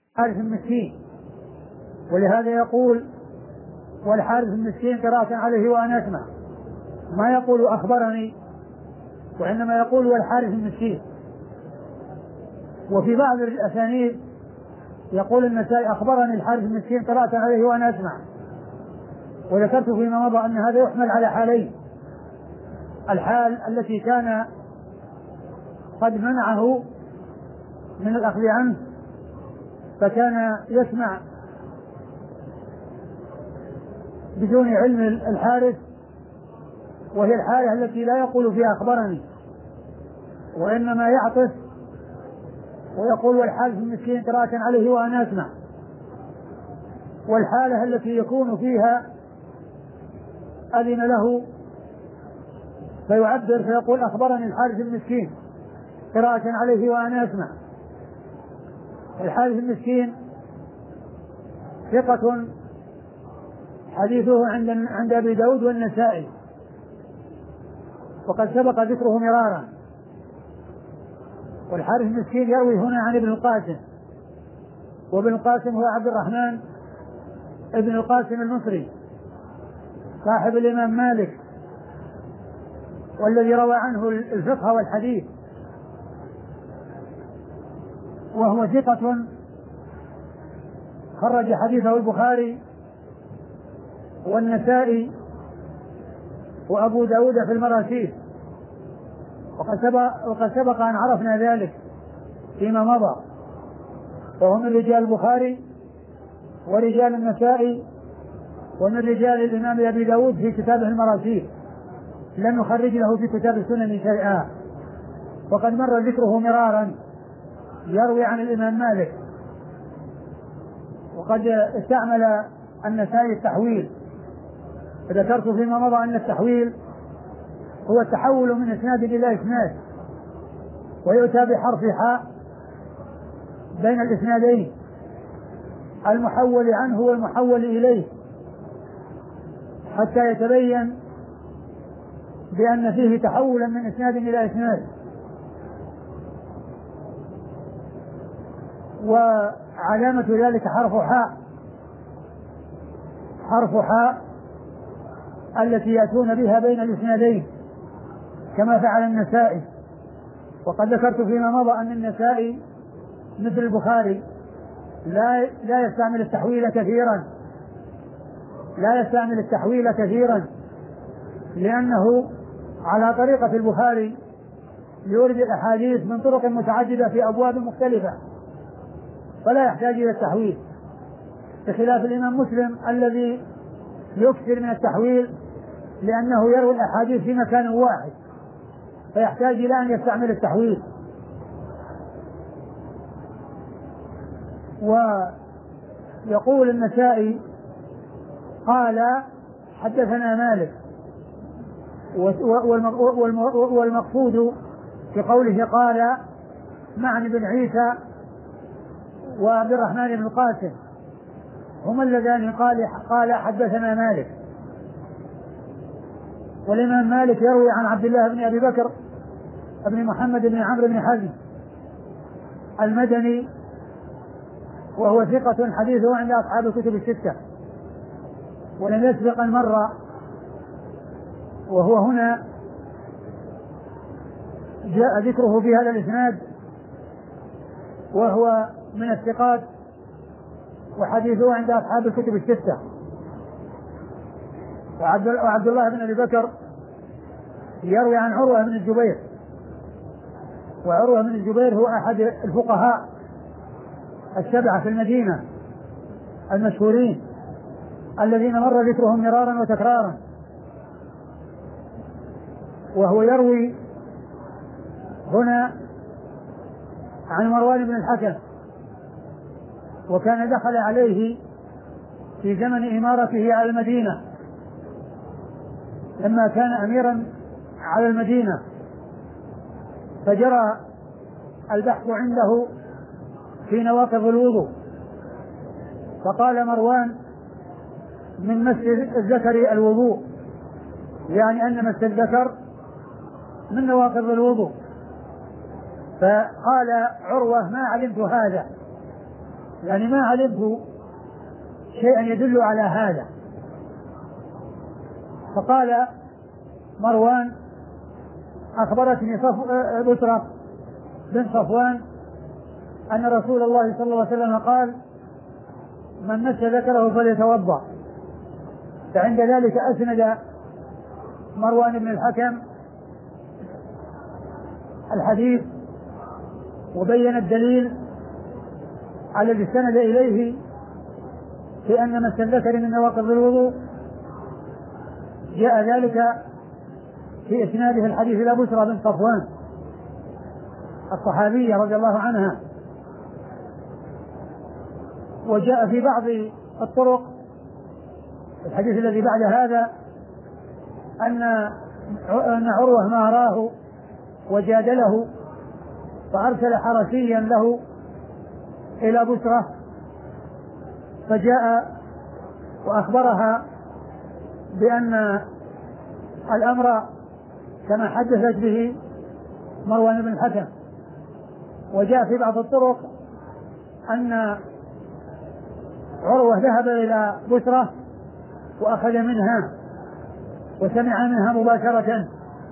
حارث المسكين، ولهذا يقول والحارث المسكين قراءة عليه وأنا أسمع، ما يقول أخبرني، وإنما يقول والحارث المسكين. وفي بعض الأسانيد يقول النسائي أخبرني الحارث المسكين قراءة عليه وأنا أسمع. وذكرت فيما مضى أن هذا يحمل على حالين: الحال التي كان قد منعه من الأخذ عنه فكان يسمع بدون علم الحارث، وهي الحالة التي لا يقول فيها أخبرني وإنما يعطف ويقول والحارث المسكين قراءة عليه وأنا أسمع. والحالة التي يكون فيها أذن له فيعبر فيقول أخبرني الحارث المسكين قراءة عليه وأنا أسمع. الحارث المسكين ثقة حديثه عند أبي داود والنسائي، وقد سبق ذكره مرارا. والحارث المسكين يروي هنا عن ابن القاسم، وابن القاسم هو عبد الرحمن ابن القاسم المصري صاحب الإمام مالك، والذي روى عنه الفقه والحديث، وهو ثقة خرج حديثه البخاري والنسائي وأبو داود في المراسيل، وقد سبق أن عرفنا ذلك فيما مضى، فهو من رجال البخاري ورجال النسائي ومن رجال الإمام أبي داود في كتابه المراسيل، لم يخرج له في كتاب السنن شيئا، وقد مر ذكره مرارا. يروي عن الإمام مالك، وقد استعمل النسائي التحويل، فذكرت فيما مضى أن التحويل هو التحول من إسناد إلى إسناد، ويؤتى بحرف حاء بين الإسنادين المحول عنه والمحول إليه حتى يتبين بأن فيه تحولا من إسناد إلى إسناد. وعلامة ذلك حرف حاء التي يأتون بها بين الإسنادين كما فعل النسائي. وقد ذكرت فيما مضى أن النسائي مثل البخاري لا يستعمل التحويل كثيرا لأنه على طريقة البخاري يورد الأحاديث من طرق متعددة في أبواب مختلفة، فلا يحتاج إلى التحويل، بخلاف الإمام مسلم الذي يكثر من التحويل لأنه يروي الأحاديث في مكان واحد، فيحتاج إلى أن يستعمل التحويل. ويقول النسائي قال حدثنا مالك، والمقصود في قوله قال معن بن عيسى وعبد الرحمن بن القاسم هما اللذان قال حدثنا مالك. والإمام مالك يروي عن عبد الله بن أبي بكر بن محمد بن عمرو بن حزم المدني، وهو ثقة حديثه عند أصحاب الكتب الستة، ولم يسبق أن مر، وهو هنا جاء ذكره في هذا الإسناد، وهو من الثقات وحديثه عند أصحاب الكتب الستة. وعبد الله بن أبي بكر يروي عن عروة بن الزبير، وعروة بن الزبير هو أحد الفقهاء السبعة في المدينة المشهورين الذين مر ذكرهم مرارا وتكرارا، وهو يروي هنا عن مروان بن الحكم، وكان دخل عليه في زمن إمارته على المدينة لما كان أميرا على المدينة، فجرى البحث عنده في نواقض الوضوء، فقال مروان من مس الذكر الوضوء، يعني أن مس الذكر من نواقض الوضوء. فقال عروة ما علمت هذا، يعني ما علمت شيئا يدل على هذا. فقال مروان أخبرتني بسرة بن صفوان أن رسول الله صلى الله عليه وسلم قال من مس ذكره فليتوضأ. فعند ذلك أسند مروان بن الحكم الحديث وبين الدليل على الذي استند إليه في أن مس الذكر من نواقض الوضوء. جاء ذلك في إسناده الحديث إلى بسرة بن صفوان الصحابية رضي الله عنها. وجاء في بعض الطرق الحديث الذي بعد هذا أن عروة ما راه وجادله فأرسل حرسيا له إلى بسرة فجاء وأخبرها بأن الأمر كما حدثت به مروان بن الحكم. وجاء في بعض الطرق أن عروة ذهب إلى بسرة وأخذ منها وسمع منها مباشرة،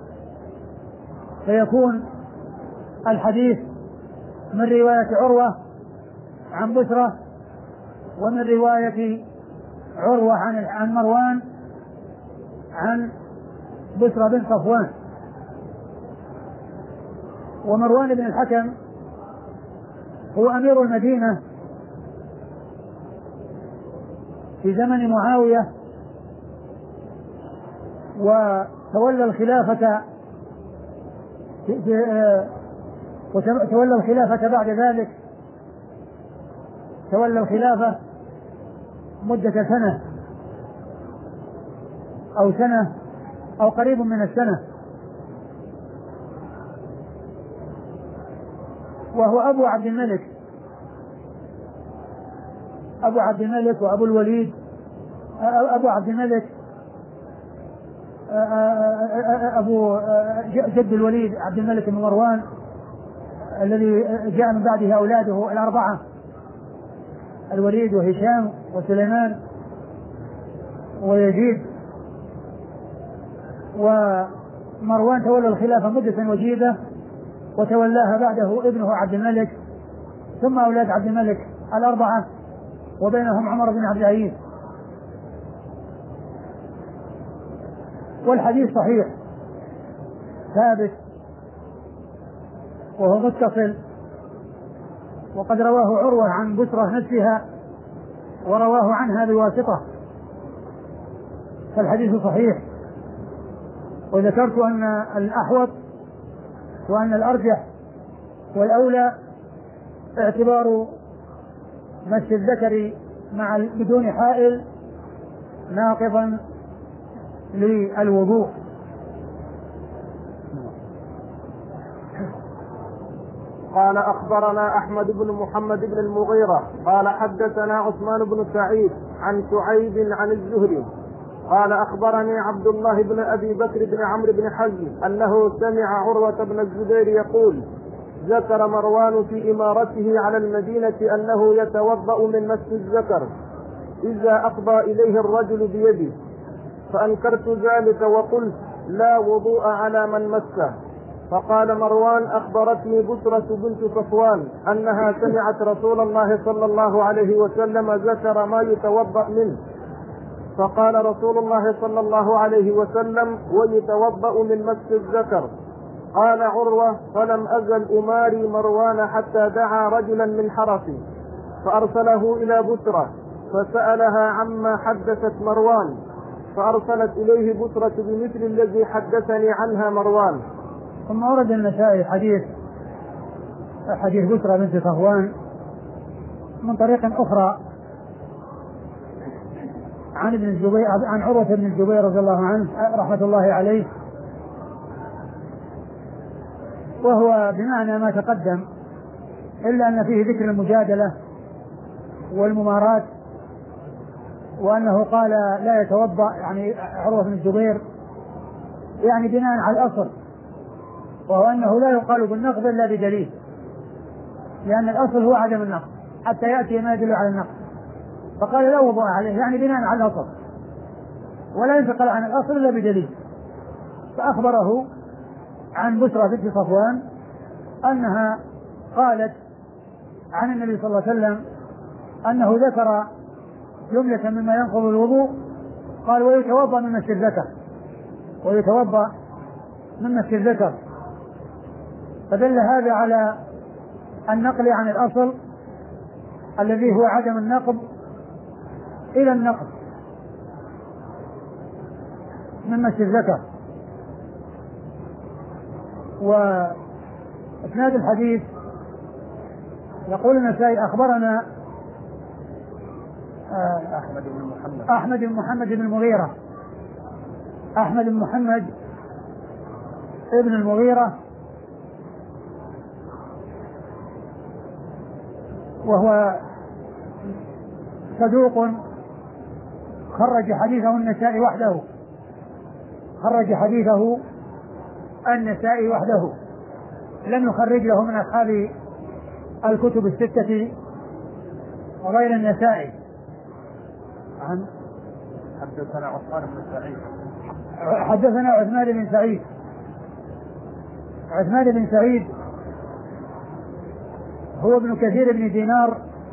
فيكون الحديث من رواية عروة عن بسرة ومن رواية عروة عن مروان عن بسرة بن صفوان. ومروان بن الحكم هو أمير المدينة في زمن معاوية، وتولى الخلافة بعد ذلك، تولى الخلافة مدة سنة أو قريب من السنة، وهو أبو عبد الملك وأبو الوليد. أبو عبد الملك أبو جد الوليد عبد الملك بن مروان الذي جاء من بعده أولاده الأربعة الوليد وهشام وسليمان ويزيد. ومروان تولى الخلافة مدة وجيزة وتولاها بعده ابنه عبد الملك ثم أولاد عبد الملك الأربعة وبينهم عمر بن عبد العزيز. والحديث صحيح ثابت وهو متصل، وقد رواه عروة عن بسرة نفسها ورواه عنها بواسطة، فالحديث صحيح. وذكرت أن الأحوط وأن الأرجح والأولى اعتبار مس الذكر بدون حائل ناقضا للوضوء. قال أخبرنا أحمد بن محمد بن المغيرة قال حدثنا عثمان بن سعيد عن شعيب عن الزهري قال أخبرني عبد الله بن أبي بكر بن عمرو بن حزم أنه سمع عروة بن الزبير يقول ذكر مروان في إمارته على المدينة أنه يتوضأ من مس الذكر إذا أفضى إليه الرجل بيده، فأنكرت ذلك وقلت لا وضوء على من مسه. فقال مروان أخبرتني بسرة بنت صفوان أنها سمعت رسول الله صلى الله عليه وسلم ذكر ما يتوضأ منه، فقال رسول الله صلى الله عليه وسلم ويتوضأ من مس الذكر. قال عروة فلم أزل أماري مروان حتى دعا رجلا من حرسي فأرسله إلى بسرة فسألها عما حدثت مروان، فأرسلت إليه بسرة بمثل الذي حدثني عنها مروان. ثم ورد النسائي حديث بسرة بنت صفوان من طريق أخرى عن عروة بن الزبير رضي الله عنه رحمة الله عليه، وهو بمعنى ما تقدم إلا أن فيه ذكر المجادلة والممارات، وأنه قال لا يتوضأ يعني عروة بن الزبير يعني بناء على الأصل، وهو أنه لا يقال بالنقض إلا بدليل، لأن الأصل هو عدم النقض، حتى يأتي ما يدل على النقص. فقال لا وضوء عليه، يعني بناء على الأصل، ولا ينتقل عن الأصل إلا بدليل. فأخبره عن بشرى بنت صفوان أنها قالت عن النبي صلى الله عليه وسلم أنه ذكر جملة مما ينقض الوضوء، قال ويتوضأ من مس الذكر، ويتوضأ من مس الذكر. فدل هذا على النقل عن الأصل الذي هو عدم النقض إلى النقض من مس الذكر. وإسناد الحديث يقول النسائي أخبرنا أحمد بن محمد بن المغيرة، أحمد بن محمد ابن المغيرة، وهو صدوق خرج حديثه النسائي وحده، خرج حديثه النسائي وحده، لم يخرج له من أصحاب الكتب الستة وغير النسائي. عن حدثنا عثمان بن سعيد، حدثنا عثمان بن سعيد، عثمان بن سعيد هو ابن كثير بن دينار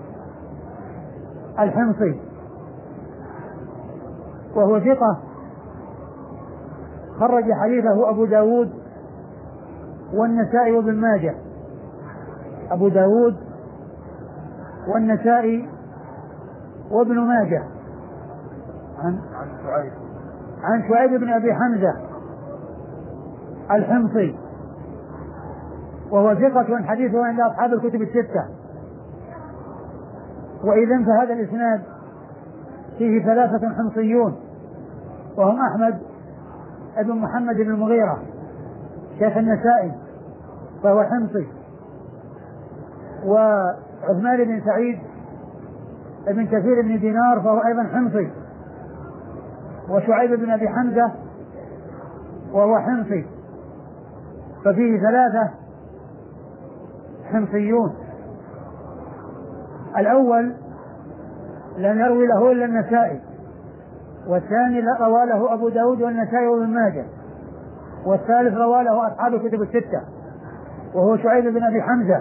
الحمصي، وهو ثقة خرج حديثه أبو داود والنسائي وابن ماجه، أبو داود والنسائي وابن ماجه. عن شعيب بن أبي حمزة الحمصي، وهو ثقة حديثه عند أصحاب الكتب الستة. وإذن فهذا الإسناد فيه ثلاثة حمصيون، وهم أحمد بن محمد بن المغيرة شيخ النسائي فهو حمصي، وعثمان بن سعيد ابن كثير بن دينار فهو أيضا حمصي، وشعيب بن أبي حمزة وهو حمصي، ففيه ثلاثة حمصيون. الأول لم يروي له إلا النسائي، والثاني روى له أبو داود والنسائي وابن ماجه، والثالث روى له أصحاب الكتب الستة وهو شعيب بن أبي حمزة.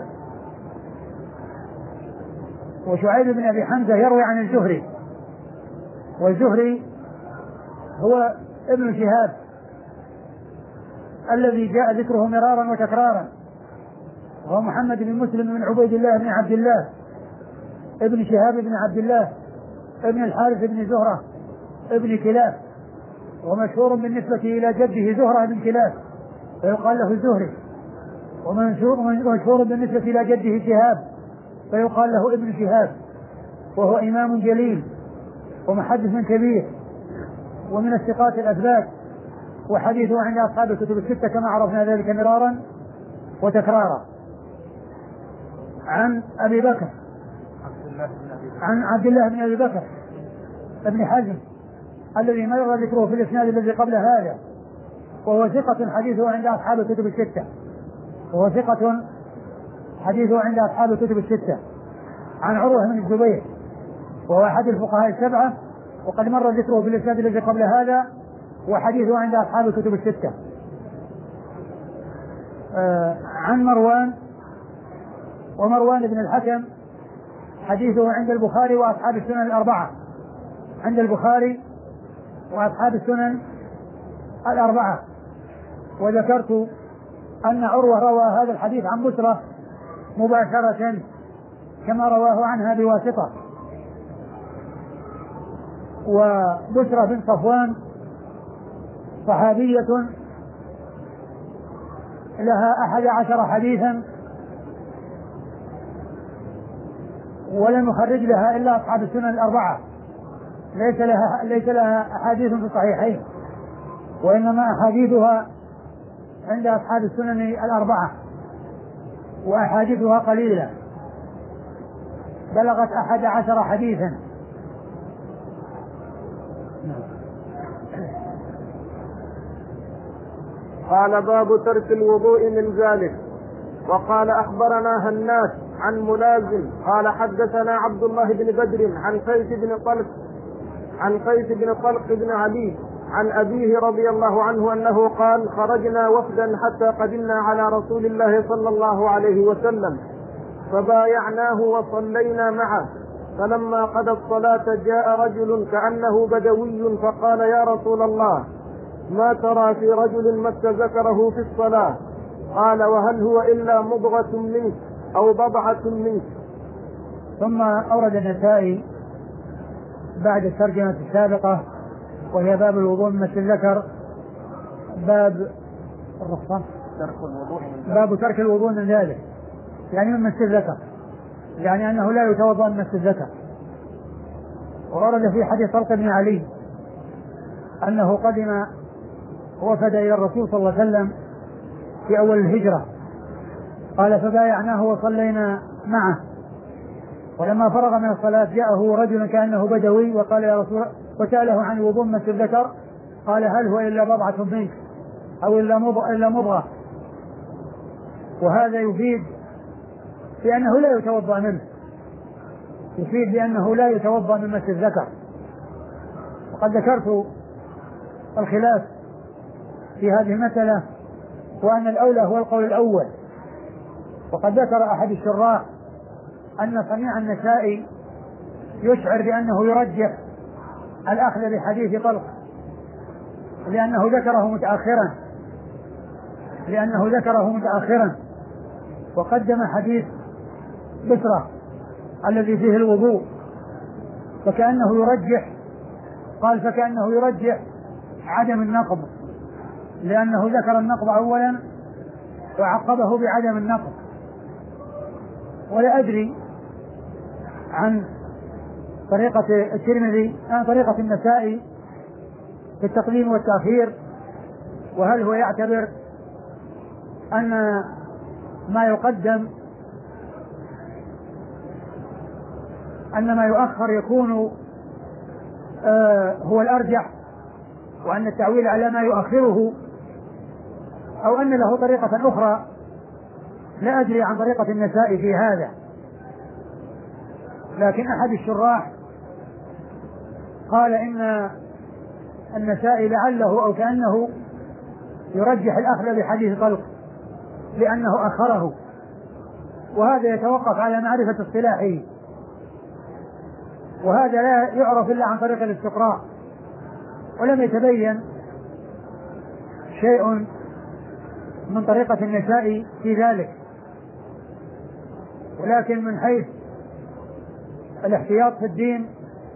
وشعيب بن أبي حمزة يروي عن الزهري، والزهري هو ابن شهاب الذي جاء ذكره مرارا وتكرارا، وهو محمد بن مسلم بن عبيد الله بن عبد الله ابن شهاب بن عبد الله ابن الحارث بن زهرة ابن كلاب، ومشهور بالنسبة إلى جده زهرة بن كلاب فيقال له الزهري، ومشهور بالنسبة إلى جده شهاب فيقال له ابن شهاب، وهو إمام جليل ومحدث كبير ومن الثقات الأثبات، وحديثه عند أصحاب الكتب الستة كما عرفنا ذلك مرارا وتكرارا. عن أبي بكر، عن عبد الله بن أبي بكر ابن حزم الذي مر ذكره في الإسناد الذي قبل هذا، وهو ثقة حديثه عند أصحاب الكتب الستة، وهو ثقة حديثه عند أصحاب الكتب الستة. عن عروة بن الزبير وهو أحد الفقهاء السبعة، وقد مر ذكره في الإسناد الذي قبل هذا، وحديثه عند أصحاب الكتب الستة. عن مروان، ومروان بن الحكم حديثه عند البخاري وأصحاب السنن الأربعة، عند البخاري وأصحاب السنن الأربعة. وذكرت أن عروة روى هذا الحديث عن بشرى مباشرة كما رواه عنها بواسطة. وبشرى بن صفوان صحابية لها 11 حديثا، ولم يخرج لها إلا أصحاب السنن الأربعة، ليس لها أحاديث في الصحيحين، وإنما أحاديثها عند أصحاب السنن الأربعة، وأحاديثها قليلة بلغت 11 حديثا. قال باب ترك الوضوء من ذلك. وقال أخبرنا هناد عن ملازم قال حدثنا عبد الله بن بدر عن قيس بن طلق بن علي عن أبيه رضي الله عنه أنه قال خرجنا وفدا حتى قدمنا على رسول الله صلى الله عليه وسلم فبايعناه وصلينا معه، فلما قضى الصلاة جاء رجل كأنه بدوي فقال يا رسول الله ما ترى في رجل مس ذكره في الصلاة؟ قال وهل هو إلا مضغة منك أو بضعة منك. ثم أورد النسائي بعد الترجمة السابقة وهي باب الوضوء من مس الذكر باب الرخصة باب ترك الوضوء من ذلك، يعني من مس الذكر، يعني أنه لا يتوضأ من مس الذكر. وورد في حديث طلق بن علي أنه قدم وفد إلى الرسول صلى الله عليه وسلم في أول الهجرة، قال فبايعناه وصلينا معه، ولما فرغ من الصلاة جاءه رجل كأنه بدوي وقال يا رسول، وسأله عن وضوء مس الذكر، قال هل هو إلا بضعة منك أو إلا مضغة. وهذا يفيد بأنه لا يتوضأ منه، يفيد بأنه لا يتوضأ من مس الذكر. وقد ذكرت الخلاف في هذه المسألة وأن الأولى هو القول الأول. وقد ذكر أحد الشراح أن صنيع النسائي يشعر بأنه يرجح الأخذ بحديث طلق لأنه ذكره متأخرا وقدم حديث بسرة الذي فيه الوضوء، فكأنه يرجح عدم النقض، لأنه ذكر النقض أولا وعقبه بعدم النقض. ولا أدري عن طريقة الترمذي عن طريقة النسائي في التقديم والتأخير، وهل هو يعتبر أن ما يقدم أن ما يؤخر يكون هو الأرجح، وأن التعويل على ما يؤخره، أو أن له طريقة أخرى. لا أدري عن طريقة النسائي في هذا، لكن أحد الشراح قال إن النسائي لعله أو كأنه يرجح الأخذ بحديث طلق لأنه أخره، وهذا يتوقف على معرفة اصطلاحه، وهذا لا يعرف إلا عن طريق الاستقراء، ولم يتبين شيء من طريقة النسائي في ذلك. ولكن من حيث الاحتياط في الدين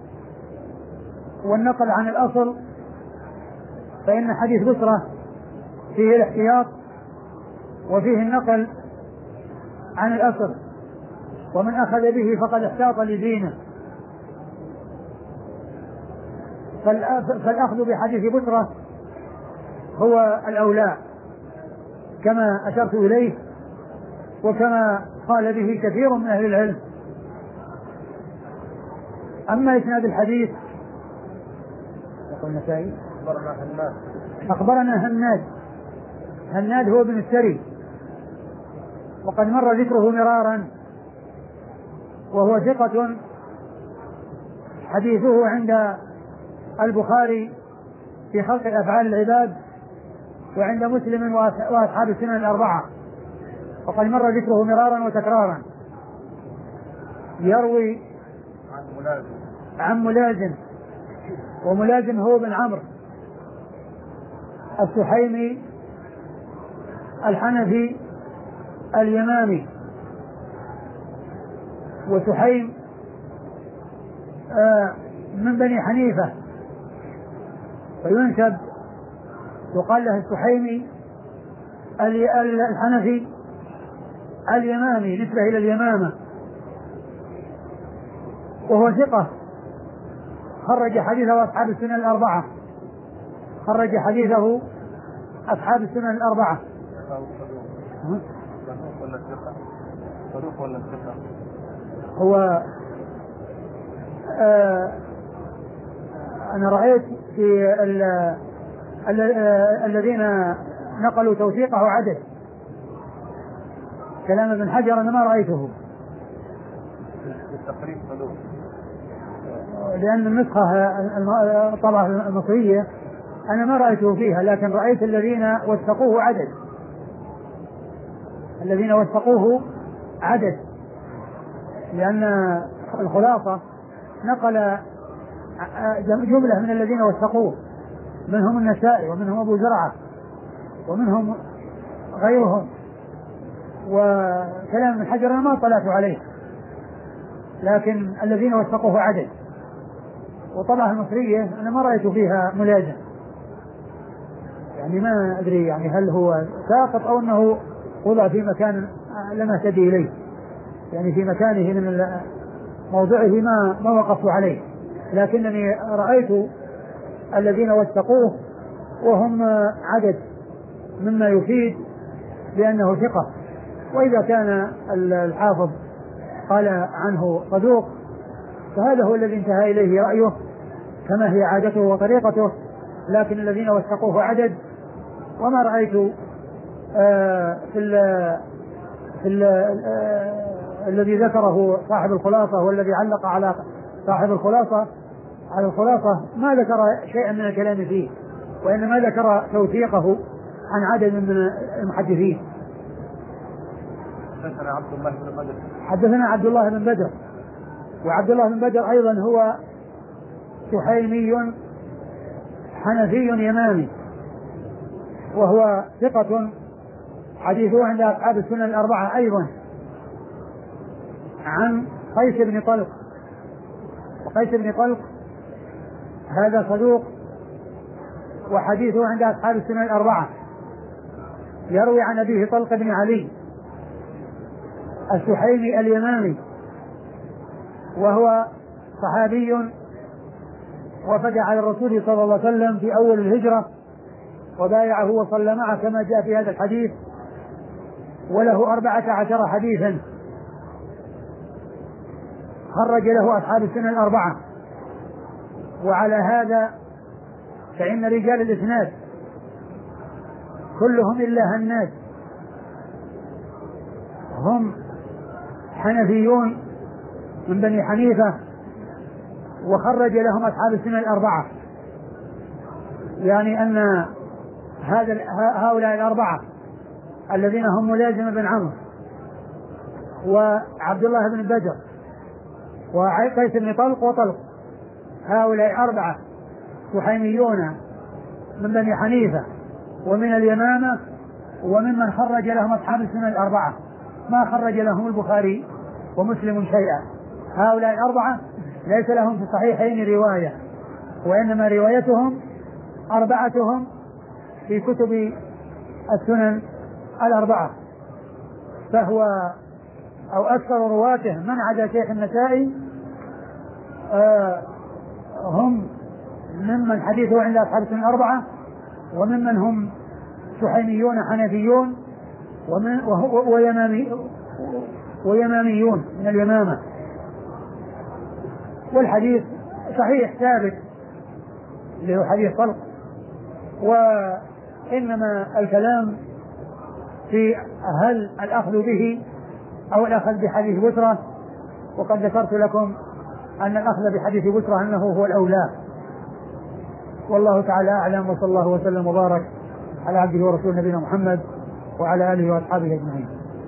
والنقل عن الأصل فإن حديث بسرة فيه الاحتياط وفيه النقل عن الأصل، ومن أخذ به فقد احتاط لدينه. فالأخذ بحديث بسرة هو الأولى كما أشرت إليه، وكما قال به كثير من أهل العلم. أما إسناد الحديث أخبرنا هناد هو بن السري، وقد مر ذكره مرارا، وهو ثقة حديثه عند البخاري في خلق أفعال العباد وعند مسلم وأصحاب السنن الأربعة، وقد مر ذكره مرارا وتكرارا. يروي عن ملازم، وملازم هو بن عمرو السحيمي الحنفي اليمامي، وسحيم من بني حنيفة، فينسب يقال له السحيمي الحنفي اليمامي نسبة إلى اليمامة، وهو ثقة خرج حديثه أصحاب السنن الأربعة. هو أنا رأيت في الذين نقلوا توثيقه عدد، كلام ابن حجر أنا ما رأيته، بالتقريب صدوق. لأن النسخة الطبعة المصرية أنا ما رأيته فيها، لكن رأيت الذين وثقوه عدد، الذين وثقوه عدد، لأن الخلاصة نقل جملة من الذين وثقوه، منهم النسائي ومنهم أبو زرعة ومنهم غيرهم، وكلام ابن حجر أنا ما اطلعت عليه، لكن الذين وثقوه عدد. وطبعا المصرية أنا ما رأيت فيها ملازم، يعني ما أدري يعني هل هو ساقط أو أنه وضع في مكان لم أهتدي إليه، يعني في مكانه من موضعه ما وقفت عليه، لكنني رأيت الذين وثقوه وهم عدد، مما يفيد بأنه ثقة. وإذا كان الحافظ قال عنه صدوق فهذا هو الذي انتهى إليه رأيه كما هي عادته وطريقته، لكن الذين وثقوه عدد. وما رأيت الذي ذكره صاحب الخلاصة والذي علق على صاحب الخلاصة على الخلاصة ما ذكر شيئا من الكلام فيه، وإنما ذكر توثيقه عن عدد من المحدثين. حدثنا عبد الله بن بدر. حدثنا عبد الله بن بدر، وعبد الله بن بدر أيضا هو سحيمي حنفي يمامي، وهو ثقة حديثه عند أصحاب السنن الأربعة أيضا، عن قيس بن طلق. وقيس بن طلق هذا صدوق وحديثه عند أصحاب السنن الأربعة، يروي عن أبيه طلق بن علي السحيمي اليمامي، وهو صحابي وفد على الرسول صلى الله عليه وسلم في أول الهجرة وبايعه وصلى معه كما جاء في هذا الحديث، وله 14 حديثا خرج له أصحاب السنن الأربعة. وعلى هذا فإن رجال الإسناد كلهم إلا هناد هم حنفيون من بني حنيفة، وخرج لهم أصحاب السنن الأربعة، يعني أن هؤلاء الأربعة الذين هم ملازم بن عمرو وعبد الله بن بدر وقيس بن طلق وطلق، هؤلاء 4 سحيميون من بني حنيفة ومن اليمامة وممن خرج لهم أصحاب السنن الأربعة، ما خرج لهم البخاري ومسلم شيئا. هؤلاء 4 ليس لهم في الصحيحين رواية، وإنما روايتهم 4 في كتب السنن الأربعة، فهو أو أكثر رواته من عدا شيخ النسائي هم ممن حديثه عند أصحاب السنن الأربعة، وممن هم سحيميون حنفيون ويماميون من اليمامة. والحديث صحيح ثابت اللي هو حديث طلق، وإنما الكلام في هل الأخذ به أو الأخذ بحديث بسرة، وقد ذكرت لكم أن الأخذ بحديث بسرة أنه هو الأولى، والله تعالى أعلم. وصلى الله وسلم وبارك على عبده ورسوله نبينا محمد وعلى آله وأصحابه أجمعين.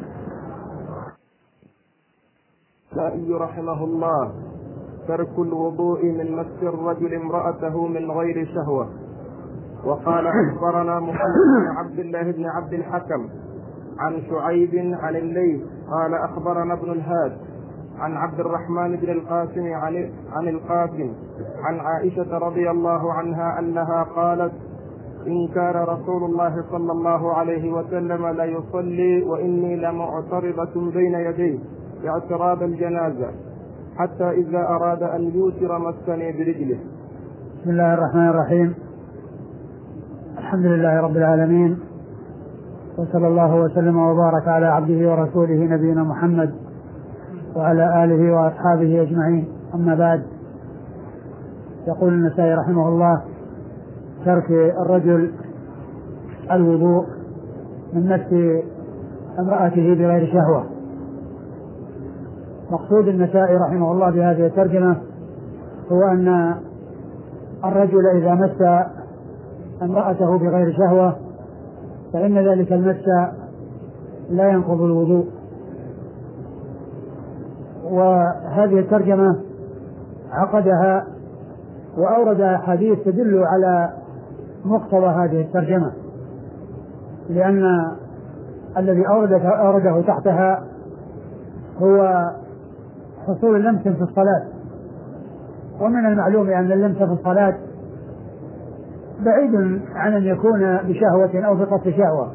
النسائي رحمه الله: ترك الوضوء من مس الرجل امرأته من غير شهوة. وقال أخبرنا محمد بن عبد الله بن عبد الحكم عن شعيب عن الليث قال أخبرنا ابن الهاد عن عبد الرحمن بن القاسم عن القاسم عن عائشة رضي الله عنها أنها قالت: إن كان رسول الله صلى الله عليه وسلم لا يصلي وإني لمعترضة بين يديه اعتراض الجنازة حتى إذا أراد أن يوتر مسني برجله. بسم الله الرحمن الرحيم، الحمد لله رب العالمين، وصلى الله وسلم وبارك على عبده ورسوله نبينا محمد وعلى آله وأصحابه أجمعين. أما بعد، يقول النسائي رحمه الله: ترك الرجل الوضوء من مس امرأته بغير شهوة. مقصود النسائي رحمه الله بهذه الترجمة هو أن الرجل إذا مس امرأته بغير شهوة فإن ذلك المس لا ينقض الوضوء. وهذه الترجمة عقدها وأورد حديث تدل على مقتضى هذه الترجمة، لأن الذي أورده تحتها هو حصول اللمس في الصلاة، ومن المعلوم أن اللمس في الصلاة بعيد عن أن يكون بشهوة أو بقصد شهوة.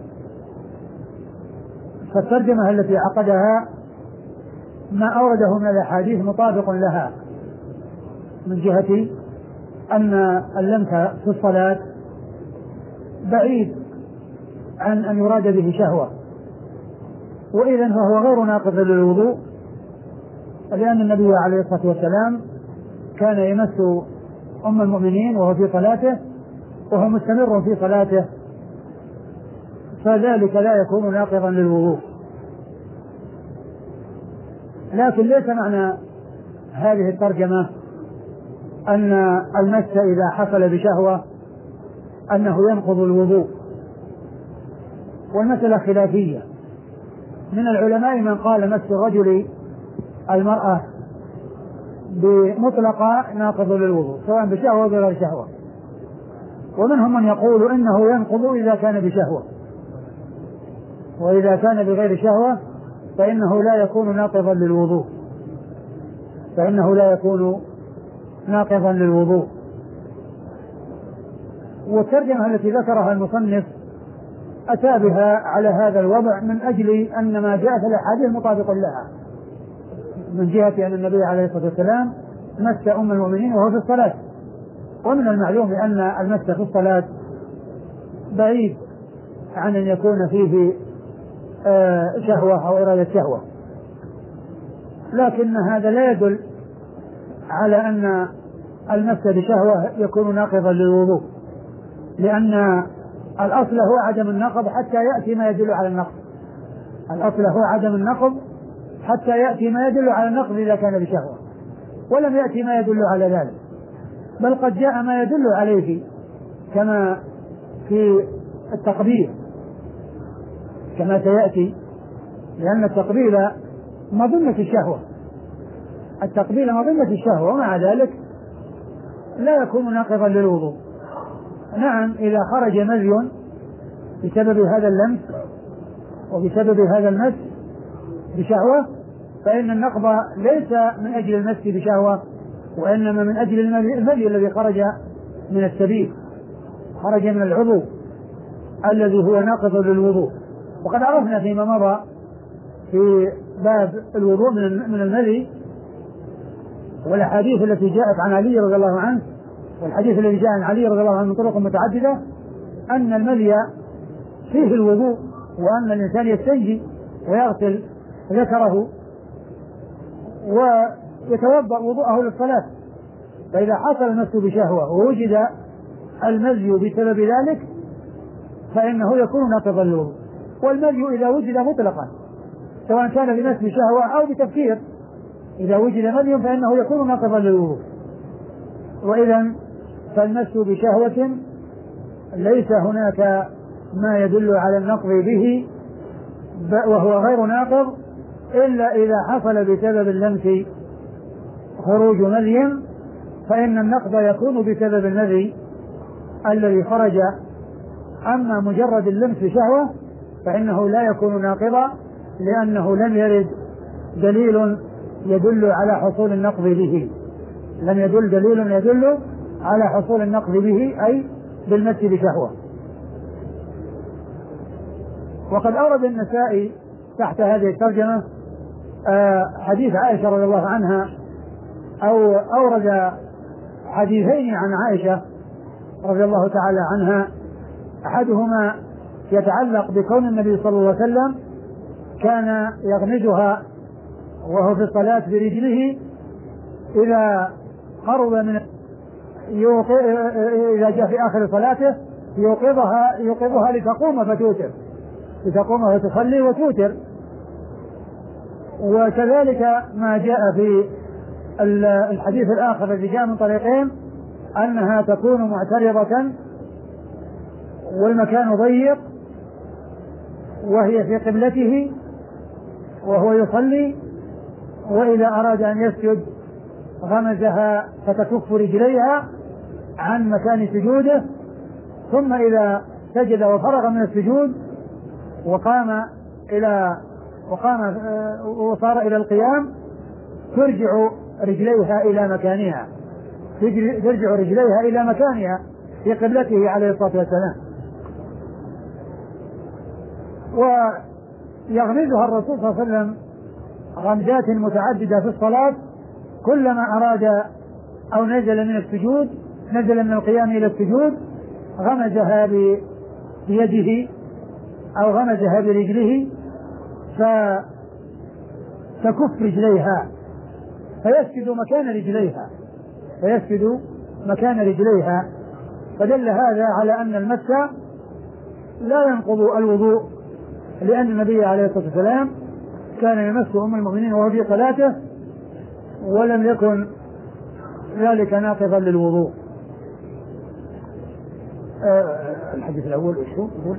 فالترجمة التي عقدها ما أورده من الأحاديث مطابق لها من جهة أن اللمس في الصلاة بعيد عن أن يراد به شهوة، وإذن فهو غير ناقض للوضوء، لأن النبي عليه الصلاة والسلام كان يمس أم المؤمنين وهو في صلاته وهو مستمر في صلاته، فذلك لا يكون ناقضا للوضوء. لكن ليس معنى هذه الترجمة أن المس إذا حصل بشهوة أنه ينقض الوضوء، والمسألة خلافية. من العلماء من قال مس الرجل المرأة بمطلقة ناقض للوضوء سواء بشهوة أو بغير شهوة، ومنهم من يقول إنه ينقض إذا كان بشهوة، وإذا كان بغير شهوة فإنه لا يكون ناقضا للوضوء، والترجمة التي ذكرها المصنف أتى بها على هذا الوضع من أجل أن ما جاء في الأحاديث مطابق لها، من جهة أن النبي عليه الصلاة والسلام مس أم المؤمنين وهو في الصلاة، ومن المعلوم أن المس في الصلاة بعيد عن أن يكون فيه شهوة أو إرادة شهوة. لكن هذا لا يدل على أن المس بشهوة يكون ناقضا للوضوء، لأن الأصل هو عدم النقض حتى يأتي ما يدل على النقض. الأصل هو عدم النقض حتى يأتي ما يدل على النقض إذا كان بشهوة، ولم يأتي ما يدل على ذلك، بل قد جاء ما يدل عليه كما في التقبيل كما سيأتي، لأن التقبيل مظنة الشهوة، ومع ذلك لا يكون ناقضا للوضوء. نعم، إذا خرج مذي بسبب هذا اللمس وبسبب هذا المس بشهوة فإن النقض ليس من أجل المس بشهوة، وإنما من أجل المذي الذي خرج من السبيل، خرج من العضو الذي هو ناقض للوضوء. وقد عرفنا فيما مضى في باب الوضوء من المذي والأحاديث التي جاءت عن علي رضي الله عنه، والحديث الذي جاء عن علي رضي الله عنه من طرق متعددة، أن المذي فيه الوضوء، وأن الإنسان يستنجي ويغسل ذكره ويتوضأ وضوءه للصلاة. فإذا حصل المس بشهوة ووجد المذي بسبب ذلك فإنه يكون ناقضا للوضوء. والمذي إذا وجد مطلقا سواء كان بمس بشهوة أو بتفكير، إذا وجد مذي فإنه يكون ناقضا للوضوء. وإذا فالمس بشهوة ليس هناك ما يدل على النقض به، وهو غير ناقض إلا إذا حصل بسبب اللمس خروج مذي، فإن النقض يكون بسبب المذي الذي خرج. أما مجرد اللمس بشهوة فإنه لا يكون ناقضا، لأنه لم يرد دليل يدل على حصول النقض به، لم يدل دليل يدل على حصول النقض به أي بالمس بشهوة. وقد أورد النسائي تحت هذه الترجمة حديث عائشة رضي الله عنها، أو أورد حديثين عن عائشة رضي الله تعالى عنها، أحدهما يتعلق بكون النبي صلى الله عليه وسلم كان يغمدها وهو في الصلاة برجله إذا قرب من إذا جاء في آخر صلاته يوقظها لتقوم فتوتر، لتقوم وتصلي وتوتر. وكذلك ما جاء في الحديث الآخر الذي جاء من طريقين أنها تكون معترضة والمكان ضيق وهي في قبلته وهو يصلي، وإذا أراد أن يسجد غمزها فتكف رجليها عن مكان سجوده، ثم إذا سجد وفرغ من السجود وصار إلى القيام ترجع رجليها إلى مكانها في قبلته عليه الصلاة والسلام. ويغمزها الرسول صلى الله عليه وسلم غمزات متعددة في الصلاة، كلما أراد أو نزل من القيام إلى السجود غمزها بيده أو غمزها برجله فتكف رجليها فيسجد مكان رجليها. فدل هذا على أن المس لا ينقض الوضوء، لأن النبي عليه الصلاة والسلام كان يمس أم المؤمنين وهو في صلاته ولم يكن ذلك ناقضا للوضوء. الحديث الأول يقول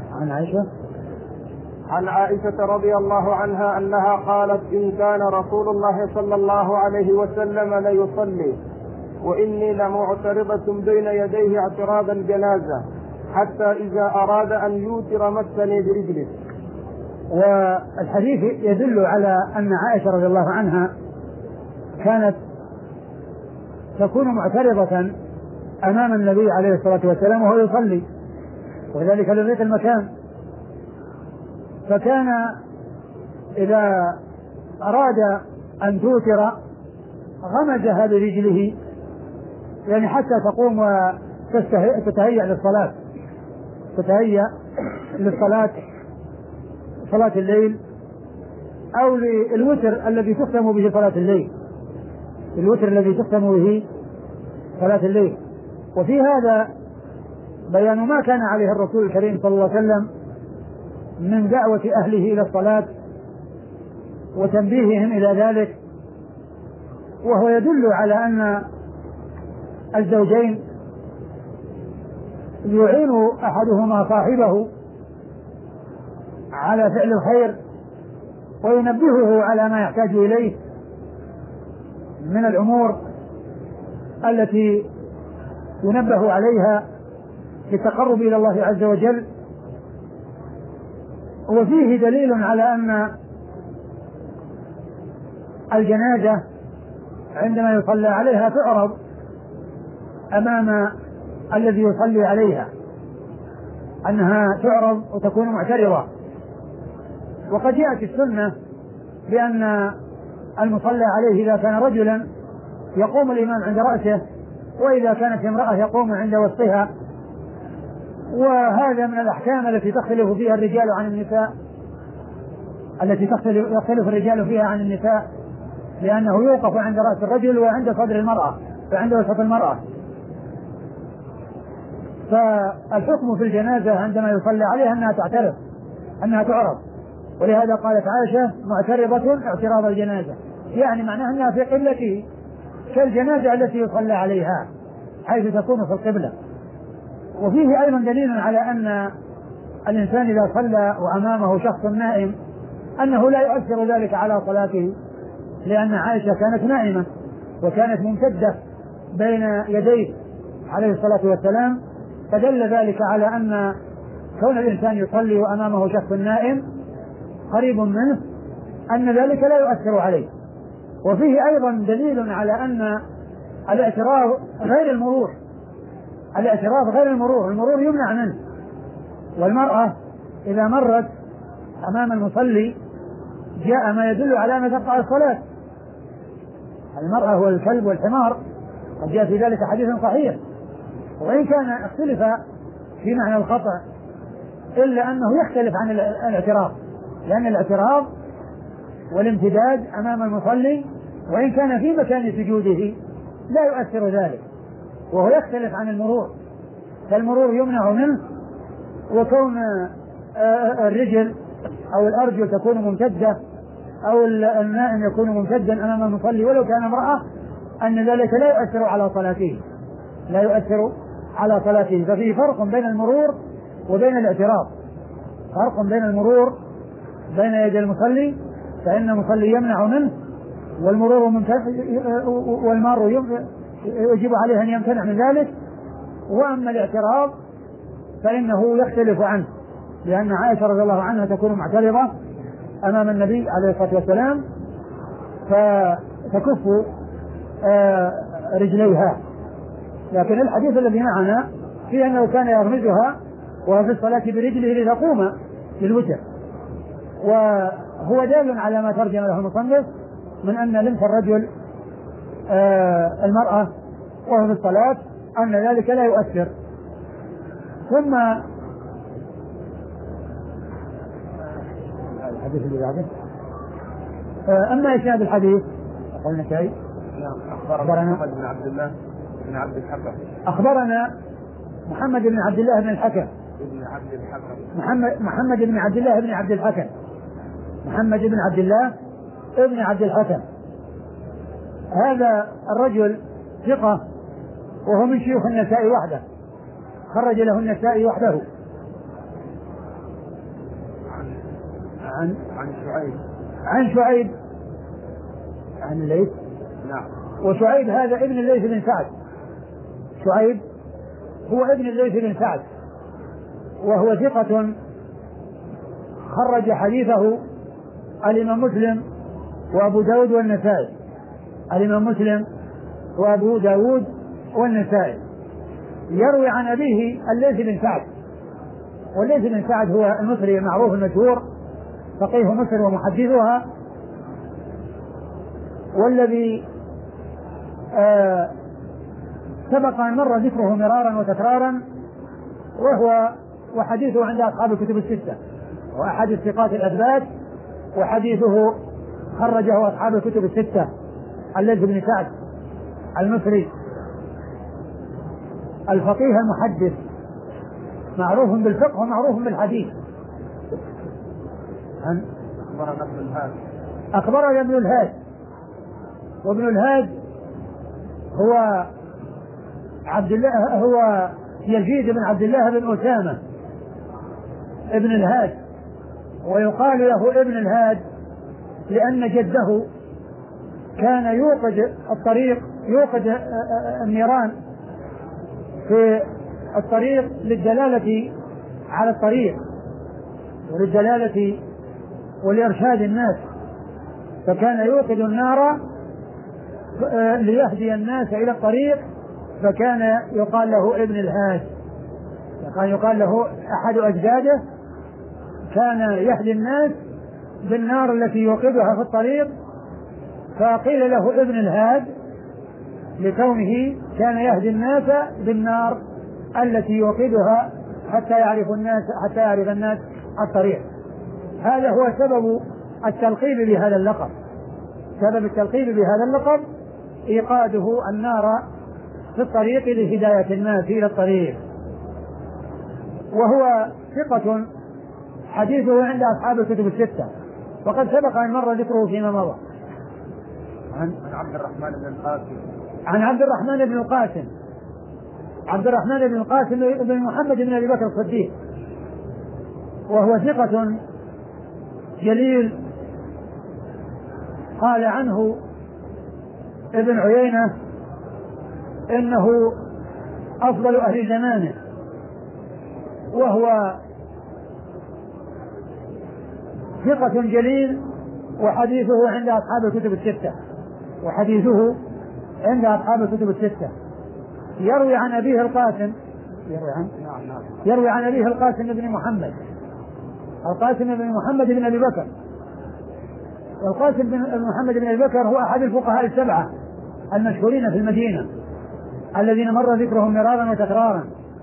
عن عائشة رضي الله عنها أنها قالت: إن كان رسول الله صلى الله عليه وسلم ليصلي وإني لمعترضة بين يديه اعتراض الجنازة حتى إذا أراد أن يوتر مسني برجله. والحديث يدل على أن عائشة رضي الله عنها كانت تكون معترضة أمام النبي عليه الصلاة والسلام وهو يصلي، وذلك لضيق المكان، فكان إذا أراد أن توتر غمزها برجله، يعني حتى تقوم وتتهيأ للصلاة صلاة الليل أو للوتر الذي تختم به صلاة الليل. وفي هذا بيان ما كان عليه الرسول الكريم صلى الله عليه وسلم من دعوة أهله إلى الصلاة وتنبيههم إلى ذلك، وهو يدل على أن الزوجين يعين أحدهما صاحبه على فعل الخير وينبهه على ما يحتاج إليه من الأمور التي ينبه عليها للتقرب إلى الله عز وجل. وفيه دليل على أن الجنازة عندما يصلى عليها تعرض أمام الذي يصلي عليها، أنها تعرض وتكون معترضة. وقد جاءت السنة بأن المصلى عليه إذا كان رجلا يقوم الإمام عند رأسه، وإذا كانت امرأة يقوم عند وسطها. وهذا من الأحكام التي تختلف فيها الرجال عن النساء، يختلف الرجال فيها عن النساء، لأنه يوقف عند رأس الرجل وعند صدر المرأة وعند وسط المرأة. فالحكم في الجنازة عندما يصلى عليها أنها تعرض، ولهذا قالت عائشة معترضة اعتراض الجنازة، يعني معناها أنها في قبلته كالجنازة التي يصلى عليها حيث تكون في القبلة. وفيه أيضا دليل على أن الإنسان إذا صلى وأمامه شخص نائم أنه لا يؤثر ذلك على صلاته، لأن عائشة كانت نائمة وكانت ممتدة بين يديه عليه الصلاة والسلام، فدل ذلك على أن كون الإنسان يصلي وأمامه شخص نائم قريب منه أن ذلك لا يؤثر عليه. وفيه أيضا دليل على أن الاعتراض غير المرور، المرور يمنع منه. والمرأة إذا مرت أمام المصلي جاء ما يدل على أن تقطع الصلاة. المرأة هو الكلب والحمار، قد جاء في ذلك حديث صحيح، وإن كان اختلف في معنى الخطأ إلا أنه يختلف عن الاعتراض، لأن الاعتراض والامتداد أمام المصلي وإن كان في مكان سجوده لا يؤثر ذلك، وهو يختلف عن المرور، فالمرور يمنع منه، وكون الرجل أو الأرجل تكون ممتدة أو النائم يكون ممتدا أمام المصلي ولو كان امرأة أن ذلك لا يؤثر على صلاته، لا يؤثر على صلاته. ففي فرق بين المرور وبين الاعتراض، فرق بين المرور بين يدي المصلي فإن المصلي يمنع منه، والمار يجب عليه أن يمتنع من ذلك. وأما الاعتراض فإنه يختلف عنه، لأن عائشة رضي الله عنها تكون معترضة أمام النبي عليه الصلاة والسلام فتكف رجليها. لكن الحديث الذي معنا فيه أنه كان يغمزها وهو في الصلاة برجله لتقوم للوتر، وهو دال على ما ترجم له المصنف من أن لمس الرجل المرأة وهو في الصلاة أن ذلك لا يؤثر. ثم الحديث اللي بعده أما إسناد الحديث قلنا شيء. أخبرنا محمد بن عبد الله بن عبد الحكم. أخبرنا محمد بن عبد الله بن الحكم. محمد بن عبد الله بن عبد الحكم. محمد بن عبد الله بن عبد الحكم هذا الرجل ثقة وهو من شيوخ النسائي وحده، خرج له النسائي وحده. عن شعيب عن الليث. نعم. وشعيب هذا ابن الليث بن سعد. شعيب هو ابن الليث بن سعد وهو ثقة خرج حديثه الإمام مسلم وأبو داود والنسائي. الإمام مسلم وأبو داود والنسائي. يروي عن أبيه الليث بن سعد، والليث بن سعد هو المصري المعروف المشهور فقيه مصر ومحدثها، والذي سبق أن مر ذكره مرارا وتكرارا، وحديثه عند أصحاب الكتب الستة، وأحد الثقات الأثبات، وحديثه خرجه أصحاب الكتب الستة. الليث بن سعد المصري الفقيه المحدث معروف بالفقه ومعروف بالحديث. أخبرنا ابن الهاد. وابن الهاد هو عبد الله، هو يزيد بن عبد الله بن أسامة ابن الهاد، ويقال له ابن الهاد لأن جده كان يوقد الطريق، يوقد النيران في الطريق للدلالة على الطريق وللدلالة ولإرشاد الناس، فكان يوقد النار ليهدي الناس إلى الطريق، فكان يقال له ابن الهاد. كان يقال له أحد أجداده كان يهدي الناس بالنار التي يوقدها في الطريق، فقيل له ابن الهاد لكونه كان يهدي الناس بالنار التي يوقدها حتى يعرف الناس الطريق. هذا هو سبب التلقيب بهذا اللقب. سبب التلقيب بهذا اللقب إيقاده النار في الطريق لهداية الناس إلى الطريق. وهو ثقة حديثه عند أصحاب الكتب الستة، وقد سبق أن مر ذكره فيما مضى. عن عبد الرحمن بن القاسم. عن عبد الرحمن بن القاسم. عبد الرحمن بن القاسم بن محمد بن أبي بكر الصديق، وهو ثقة جليل. قال عنه ابن عيينة إنه أفضل أهل زمانه، وهو ثقة جليل، وحديثه عند أصحاب الكتب الستة. وحديثه عند أصحاب الكتب الستة. يروي عن أبيه القاسم، يروي عن أبيه القاسم بن محمد، القاسم بن محمد بن أبي بكر. والقاسم بن محمد بن أبي بكر هو أحد الفقهاء السبعة المشهورين في المدينة الذين مر ذكرهم مرارا وتكرارا،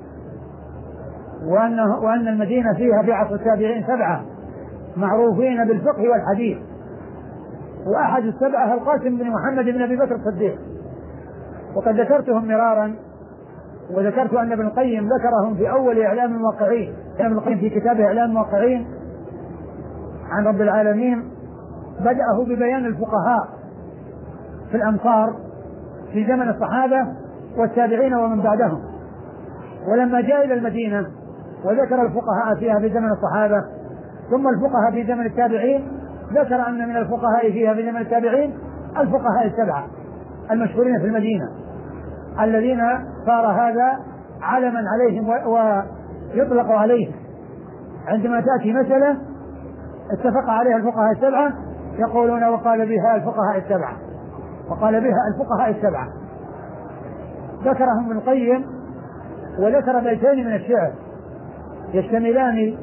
وأن المدينة فيها في عصر التابعين 7 معروفين بالفقه والحديث، وأحد السبعة القاسم بن محمد بن أبي بكر الصديق. وقد ذكرتهم مرارا، وذكرت أن ابن القيم ذكرهم في أول إعلام الموقعين، ابن القيم في كتابه إعلام الموقعين عن رب العالمين بدأه ببيان الفقهاء في الأمصار في زمن الصحابة والتابعين ومن بعدهم، ولما جاء إلى المدينة وذكر الفقهاء فيها في زمن الصحابة ثم الفقهاء في زمن التابعين، ذكر أن من الفقهاء فيها في زمن التابعين الفقهاء السبعة المشهورين في المدينة الذين صار هذا علما عليهم ويطلق عليهم. عندما تأتي مسألة اتفق عليها الفقهاء السبعة يقولون وقال بها الفقهاء السبعة، وقال بها الفقهاء السبعة. ذكرهم ابن القيم وذكر بيتين من الشعر يشتملان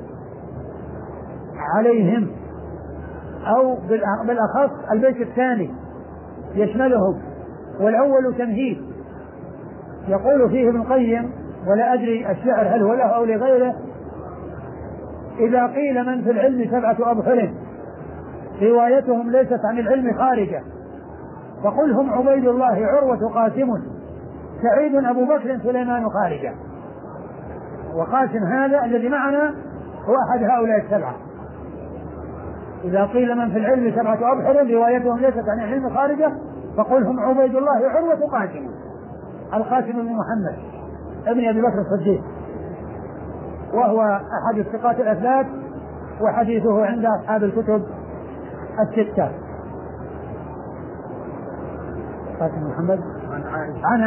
عليهم، أو بالأخص البيت الثاني يشملهم، والأول تمهيد يقول فيه ابن القيم ولا أدري الشعر هل هو له أو لغيره: إذا قيل من في العلم سبعة أبحر روايتهم ليست عن العلم خارجة، فقل هم عبيد الله عروة قاسم سعيد أبو بكر سليمان خارجة. وقاسم هذا الذي معنا هو أحد هؤلاء السبعة. إذا قيل من في العلم سبعة أبحر روايتهم ليست عن العلم خارجة فقل هم عبيد الله عروة قاسم، القاسم بن محمد ابن أبي بكر الصديق، وهو أحد الثقات الأثبات وحديثه عند أصحاب الكتب الستة. قاسم محمد عن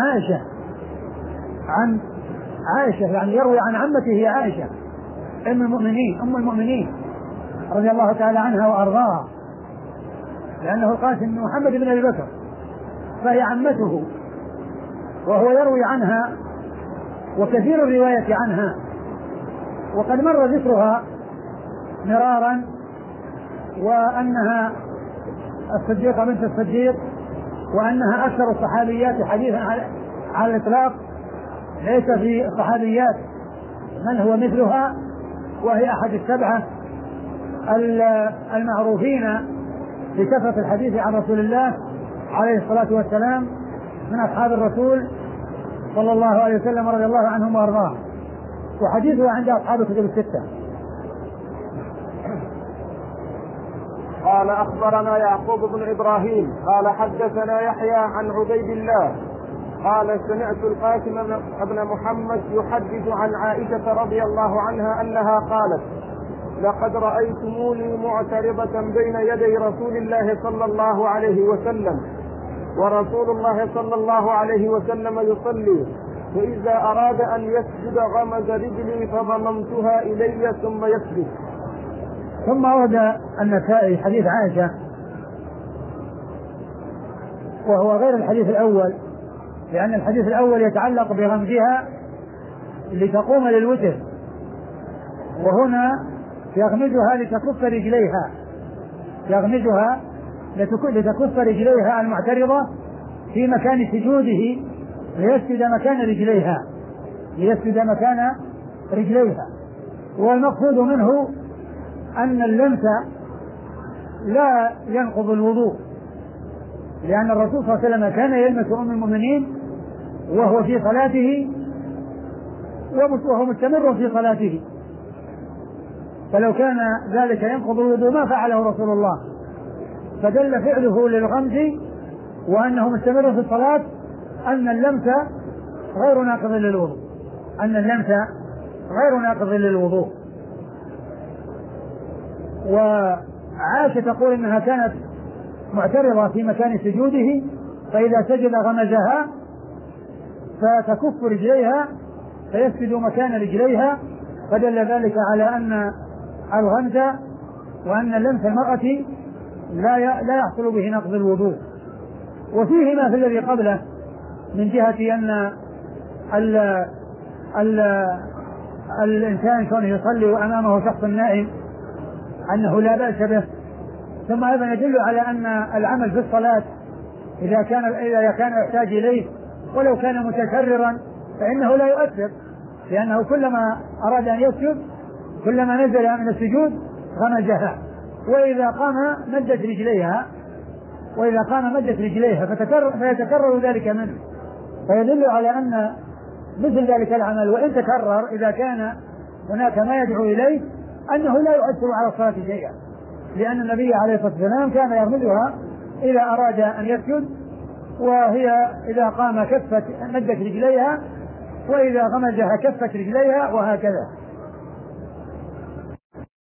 عائشة يعني يروي عن عمته عائشة أم المؤمنين رضي الله تعالى عنها وأرضاها، لأنه القاسم بن محمد بن أبي بكر فهي عمته، وهو يروي عنها وكثير الرواية عنها، وقد مر ذكرها مرارا، وأنها الصديقة بنت الصديق، وأنها أكثر الصحابيات حديثا على الإطلاق، ليس في الصحابيات من هو مثلها، وهي أحد السبعة المعروفين بكثرة الحديث عن رسول الله عليه الصلاة والسلام من أصحاب الرسول صلى الله عليه وسلم رضي الله عنهم وأرضاهم، وحديثها عند أصحاب الكتب الستة. قال أخبرنا يعقوب بن إبراهيم قال حدثنا يحيى عن عبيد الله قال سمعت القاسم بن محمد يحدث عن عائشة رضي الله عنها أنها قالت: لقد رأيتموني معترضة بين يدي رسول الله صلى الله عليه وسلم ورسول الله صلى الله عليه وسلم يصلي، فإذا أراد أن يسجد غمز رجلي فضممتها إلي ثم يسجد. ثم ورد النسائي حديث عائشة وهو غير الحديث الأول، لأن الحديث الأول يتعلق بغمزها لتقوم للوتر، وهنا يغمزها لتكف رجليها، يغمزها لتكف رجليها المعترضة في مكان سجوده ليسجد مكان رجليها. والمقصود منه أن اللمس لا ينقض الوضوء، لأن الرسول صلى الله عليه وسلم كان يلمس أم المؤمنين وهو في صلاته وهو مستمر في صلاته، فلو كان ذلك ينقض الوضوء ما فعله رسول الله، فدل فعله للغمز وأنه مستمر في الصلاة أن اللمس غير ناقض للوضوء. وعائشة تقول إنها كانت معترضة في مكان سجوده، فإذا سجد غمزها فتكف رجليها فيسجد مكان رجليها، فدل ذلك على أن الغمز وأن لمس المرأة لا يحصل به نقض الوضوء. وفيه ما في الذي قبله من جهة أن الإنسان كونه يصلي وأمامه شخص نائم أنه لا بأس به. ثم أيضا يدل على أن العمل في الصلاة إذا كان يحتاج إليه ولو كان متكررا فإنه لا يؤثر، لأنه كلما أراد أن يسجد كلما نزل من السجود غمزها، وإذا قام مدت رجليها فيتكرر ذلك منه، فيدل على أن مثل ذلك العمل وإن تكرر إذا كان هناك ما يدعو إليه أنه لا يؤثر على الصلاة شيئا، لأن النبي عليه الصلاة والسلام كان يغمزها إذا أراد أن يسجد، وهي إذا قام كفت مدت رجليها، وإذا غمزها كفت رجليها، وهكذا.